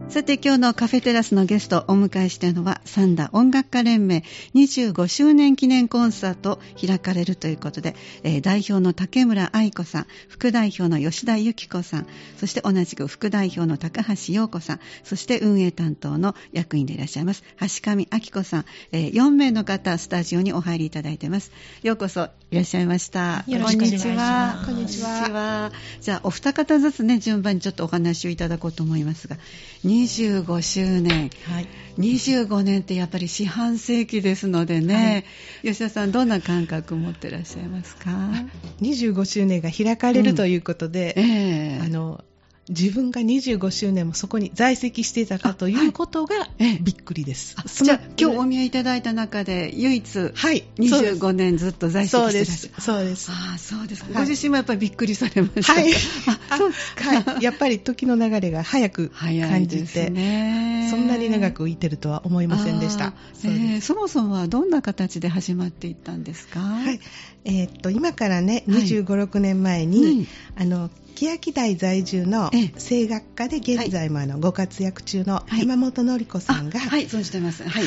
さて今日のカフェテラスのゲストをお迎えしているのは三田音楽家連盟25周年記念コンサート開かれるということで、代表の竹村愛子さん、副代表の吉田由紀子さん、そして同じく副代表の高橋陽子さん、そして運営担当の役員でいらっしゃいます橋上明子さん、4名の方スタジオにお入りいただいています。ようこそいらっしゃいました。 よろしくお願いします。 こんにちは。じゃあお二方ずつね、順番にちょっとお話をいただこうと思いますが、25周年、はい、25年ってやっぱり四半世紀ですのでね、はい、吉田さんどんな感覚を持ってらっしゃいますか ？25周年が開かれるということで、自分が25周年もそこに在籍していたかということがびっくりです。 じゃあ今日お見えいただいた中で唯一、はい、25年ずっと在籍していらっしゃる。 そうです。 そうです。ご自身もやっぱりびっくりされましたか？はい。 そうですか。はい。やっぱり時の流れが早く感じて、そんなに長く浮いてるとは思いませんでした。 そもそもはどんな形で始まっていったんですか？はい。 今からね、25、6年前に、欅台在住の声楽家で現在もご活躍中の山本典子さんが、 はい、存じてます。はい。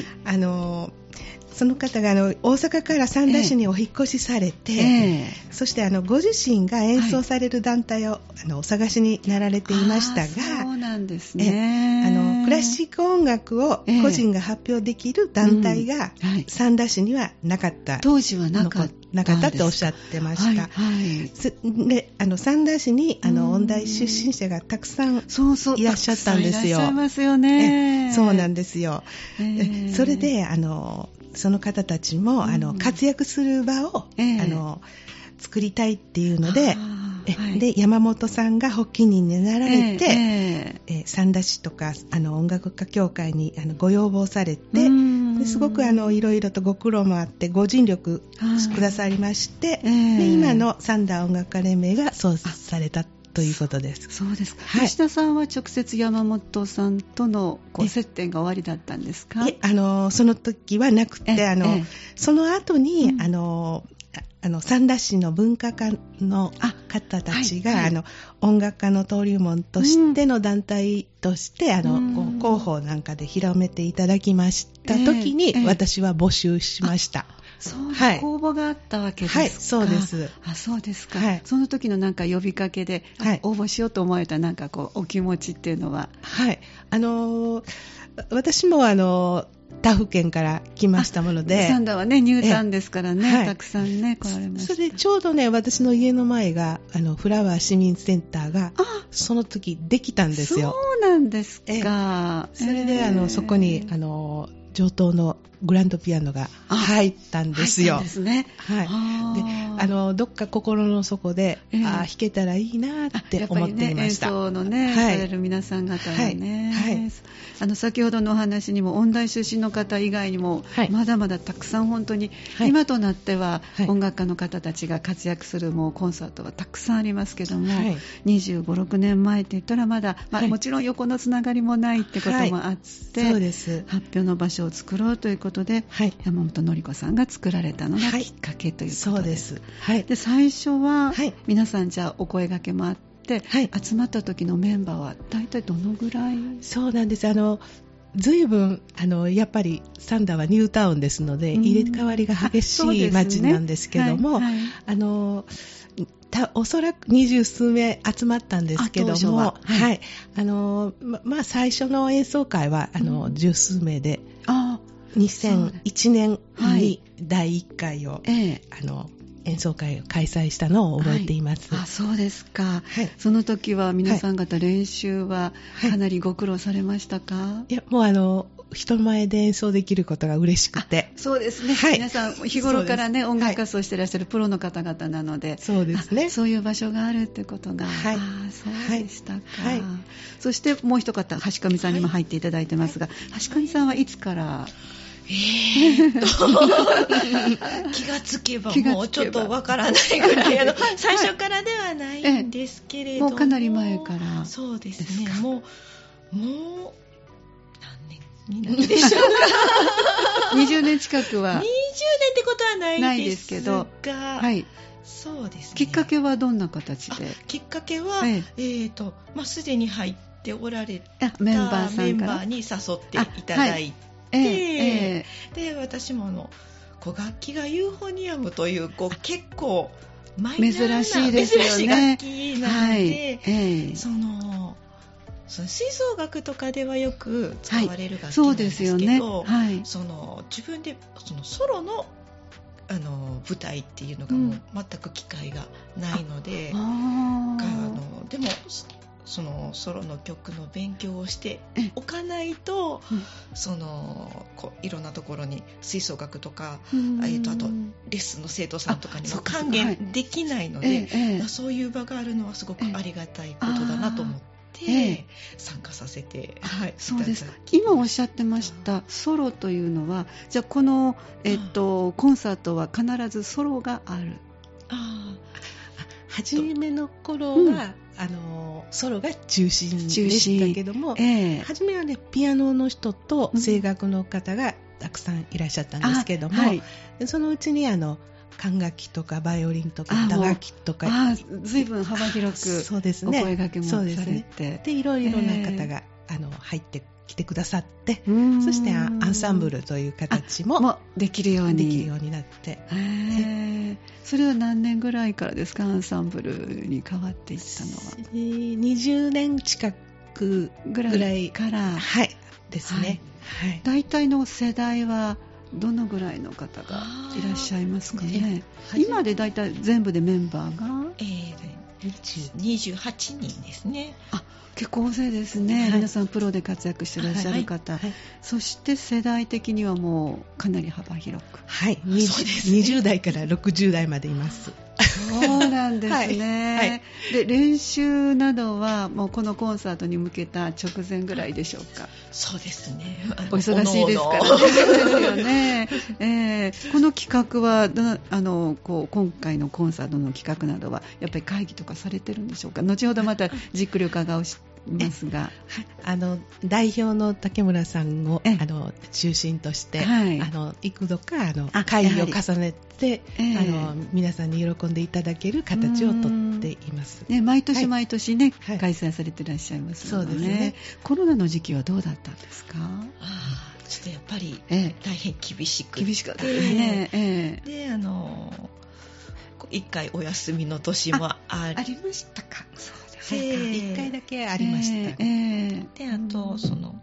その方が大阪から三田市にお引っ越しされて、そしてご自身が演奏される団体を、お探しになられていましたが、 そうなんですね。 クラシック音楽を個人が発表できる団体が三田市にはなかった。 当時はなかったとおっしゃってました。で、三田市に音大出身者がたくさんいらっしゃったんですよ。 いらっしゃいますよね。 そうなんですよ。それでその方たちも活躍する場を作りたいっていうので、で山本さんが発起人になられて、三田市とか音楽家協会にご要望されて、ですごくいろいろとご苦労もあってご尽力くださりまして、で今の三田音楽家連盟が創設されたということです。 そうですか。吉田さんは直接山本さんとの接点がおありだったんですか？ その時はなくて、その後に、三田市の文化課の方たちが、音楽家の登竜門としての団体として、広報なんかで広めていただきました時に、私は募集しました。 そうです、公募があったわけですか？はい、 そうです。 そうですか。その時のなんか呼びかけで、応募しようと思われたなんかお気持ちっていうのは？はい。 私も他府県から来ましたもので、 三田はね、ニュータウンですからね、たくさんね、来られました。 それでちょうどね、私の家の前が、フラワー市民センターが、その時できたんですよ。 そうなんですか。 それで、そこに、上等のグランドピアノが入ったんですよ。 入ったんですね。 はい。で、どっか心の底で、弾けたらいいなって思っていました。 演奏のね、される皆さん方はね。先ほどのお話にも、音大出身の方以外にも、まだまだたくさん本当に、今となっては、音楽家の方たちが活躍するもうコンサートはたくさんありますけども、25、6年前って言ったらまだ、もちろん横のつながりもないってこともあって、 そうです。 発表の場所を作ろうということで、山本典子さんが作られたのがきっかけということです。 そうです。 で、最初は、皆さんじゃあお声掛けもあって、集まった時のメンバーは大体どのぐらい？ そうなんです。随分やっぱり三田はニュータウンですので、入れ替わりが激しい街なんですけども、おそらく20数名集まったんですけども、最初の演奏会は10数名で、2001年に第1回を、演奏会を開催したのを覚えています。 そうですか。その時は皆さん方練習はかなりご苦労されましたか？ いや、もう人前で演奏できることが嬉しくて。 そうですね。皆さん日頃からね、音楽活動していらっしゃるプロの方々なので、 そうですね。 そういう場所があるってことが、そうでしたか。そしてもう一方、橋上さんにも入っていただいてますが、橋上さんはいつから？ 気がつけばもうちょっとわからないぐらい最初からではないんですけれども、 もうかなり前から。 そうですね。もう何年になるでしょうか。 20年近くは。20年ってことはないですけど、 そうですね。 きっかけはどんな形で？ きっかけは、すでに入っっておられたメンバーに誘っていただいて、で私も楽器がユーフォニアムという結構マイナーな珍しいですよね、 珍しい楽器なので、その吹奏楽とかではよく使われる楽器なんですけど、自分でソロの舞台っていうのがもう全く機会がないので、でもそのソロの曲の勉強をしておかないと、いろんなところに吹奏楽とか、あとレッスンの生徒さんとかにも還元できないので、そういう場があるのはすごくありがたいことだなと思って、参加させて、 そうですか。今おっしゃってましたソロというのは、じゃあこの、コンサートは必ずソロがある。 初めの頃は、ソロが中心でしたけども、初めはねピアノの人と声楽の方がたくさんいらっしゃったんですけども、そのうちに管楽器とかバイオリンとか打楽器とか随分幅広くお声掛けもされて、 でいろいろな方が入ってきてくださって、そしてアンサンブルという形もできるようになって、 それは何年ぐらいからですか、アンサンブルに変わっていったのは。 20年近くぐらいからですね。 だいたいの世代はどのぐらいの方がいらっしゃいますかね。今でだいたい全部でメンバーが 28人ですね。 結構大勢ですね、皆さんプロで活躍していらっしゃる方、そして世代的にはもうかなり幅広く、 20代から60代までいます。 そうなんですね、で練習などはもうこのコンサートに向けた直前ぐらいでしょうか。 そうですね、 お忙しいですからね。そうですよね、この企画は今回のコンサートの企画などはやっぱり会議とかされてるんでしょうか。後ほどまたじっくり伺いますが、 代表の竹村さんを中心として、幾度か会議を重ねて、皆さんに喜んでいただける形をとっています、 毎年毎年ね、開催されていらっしゃいますので、 そうですね。 コロナの時期はどうだったんですか。 ちょっとやっぱり大変厳しかったですね。 で1回お休みの年もありましたか。 1回だけありました。 であと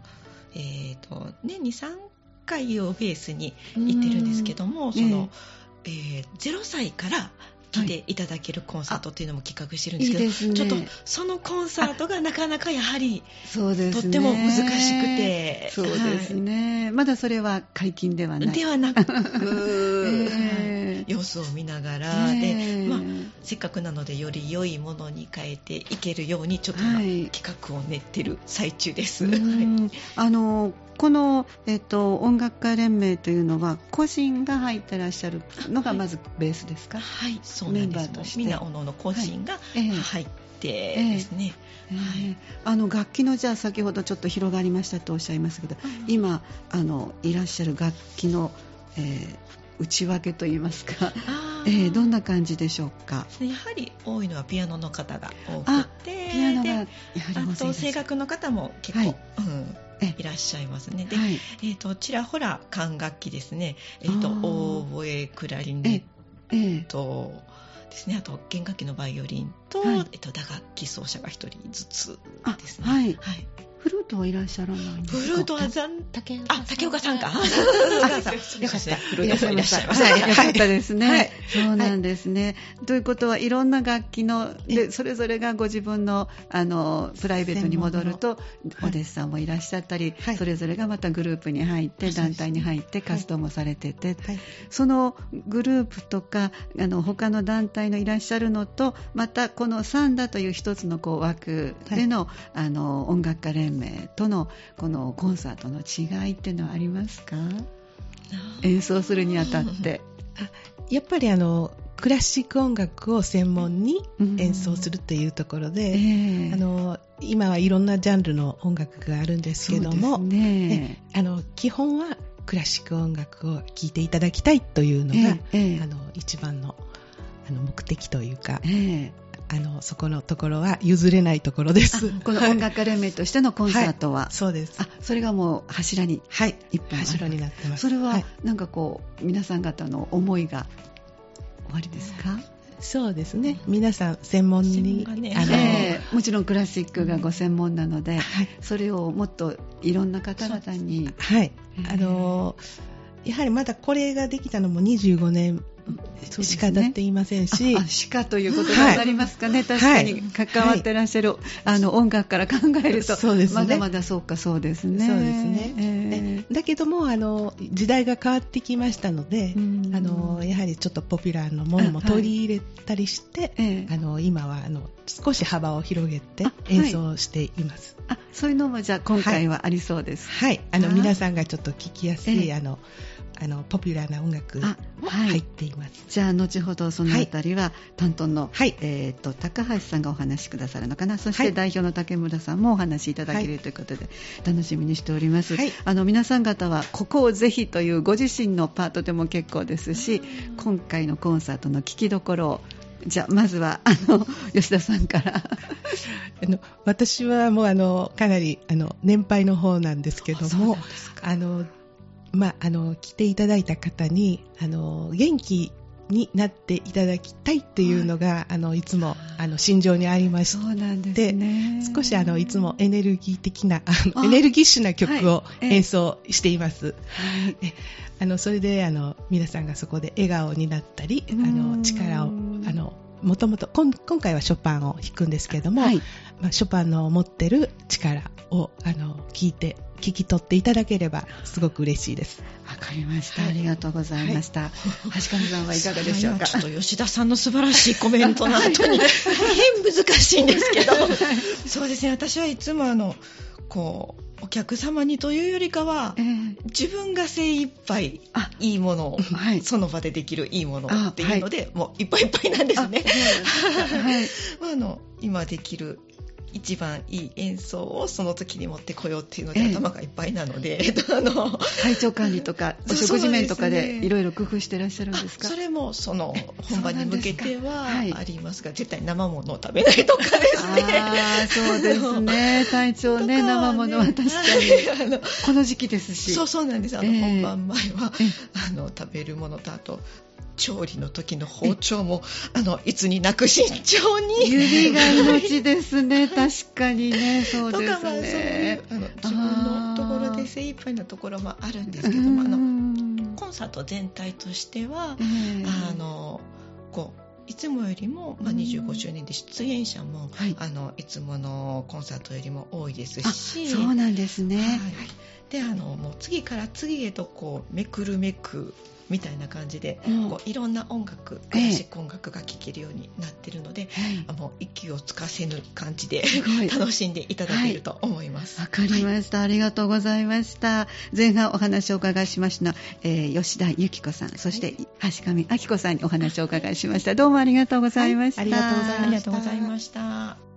年に3回をベースに行ってるんですけども、0歳から来ていただけるコンサートっていうのも企画してるんですけど、ちょっとそのコンサートがなかなかやはりとっても難しくて、 そうですね、まだそれは解禁ではないではなく、様子を見ながらで、せっかくなのでより良いものに変えていけるようにちょっと企画を練ってる最中です。 この、音楽家連盟というのは個人が入ってらっしゃるのがまずベースですか。 そうなんです。メンバーとしてみんなおのおの個人が入ってですね、 楽器のじゃあ先ほどちょっと広がりましたとおっしゃいましたけど、今いらっしゃる楽器の、内訳といいますか、どんな感じでしょうか。 やはり多いのはピアノの方が多くて、 ピアノがやはりあと声楽の方も結構、いらっしゃいますね。で、ちらほら管楽器ですね、オーボエ、クラリネットですね、あと弦楽器のバイオリンと、打楽器奏者が1人ずつですね。 フルートはいらっしゃらないんですか。 フルートは竹岡さんか。よかった。 フルートもいらっしゃいました。よかったですね。そうなんですね。ということはいろんな楽器のでそれぞれがご自分のプライベートに戻るとお弟子さんもいらっしゃったり、それぞれがまたグループに入って団体に入って活動もされてて、そのグループとか他の団体のいらっしゃるのとまたこのサンダという一つの枠での音楽家連盟とのこのコンサートの違いっていうのはありますか。演奏するにあたってやっぱりクラシック音楽を専門に演奏するというところで、今はいろんなジャンルの音楽があるんですけども、基本はクラシック音楽を聴いていただきたいというのが、一番の目的というか、 そこのところは譲れないところです。 この音楽家連盟としてのコンサートは、 そうです。 それがもう柱に一本柱になってます。 それはなんか皆さん方の思いがおありですか？ そうですね、皆さん専門に、 もちろんクラシックがご専門なので、それをもっといろんな方々に、 やはりまだこれができたのも25年しか経っていませんし、 しかということになりますかね、確かに関わってらっしゃる、音楽から考えると、まだまだそうですね。 そうですね。だけども時代が変わってきましたので、やはりちょっとポピュラーのものも取り入れたりして、今は少し幅を広げて演奏しています。 そういうのもじゃあ今回はありそうです。 皆さんがちょっと聴きやすいポピュラーな音楽も入っています。 じゃあ後ほどそのあたりは担当の、高橋さんがお話しくださるのかな、そして代表の竹村さんもお話しいただけるということで、楽しみにしております。皆さん方はここをぜひというご自身のパートでも結構ですし、今回のコンサートの聴きどころをじゃあまずは吉田さんから私はもうかなり年配の方なんですけども、来ていただいた方に元気になっていただきたいっていうのが、いつも心情にありまして、 そうなんですね、 少しいつもエネルギー的なエネルギッシュな曲を演奏しています。それで皆さんがそこで笑顔になったり力をもともと今回はショパンを弾くんですけども、ショパンの持ってる力を聞き取っていただければすごく嬉しいです。 わかりました、ありがとうございました。橋上さんはいかがでしょうか？ ちょっと吉田さんの素晴らしいコメントの後に大変難しいんですけどそうですね、私はいつもお客様にというよりかは、自分が精一杯いいものを、その場でできるいいものっていうので、もういっぱいいっぱいなんですね。今できる一番いい演奏をその時に持ってこようっていうので、頭がいっぱいなので、 体調管理とかお食事面とかでいろいろ工夫してらっしゃるんですか？ それも本番に向けてはありますが、絶対生ものを食べないとかですね。 そうですね、体調ね、生ものは確かにこの時期ですし、 そうなんです。本番前は食べるものと、あと調理の時の包丁もいつになく慎重に、 指が命ですね。確かにね、そうですね。 とかそういう自分のところで精一杯なところもあるんですけども、コンサート全体としては、いつもよりも、25周年で出演者も、いつものコンサートよりも多いですし、 そうなんですね。 でもう次から次へとめくるめくみたいな感じで、いろんな音楽、クラシック音楽が聴けるようになっているので、もう息をつかせぬ感じで楽しんでいただけると思います。 わかりました、ありがとうございました。前半お話をお伺いしました、吉田由紀子さん、そして橋上明子さんにお話をお伺いしました。どうもありがとうございました。 ありがとうございました。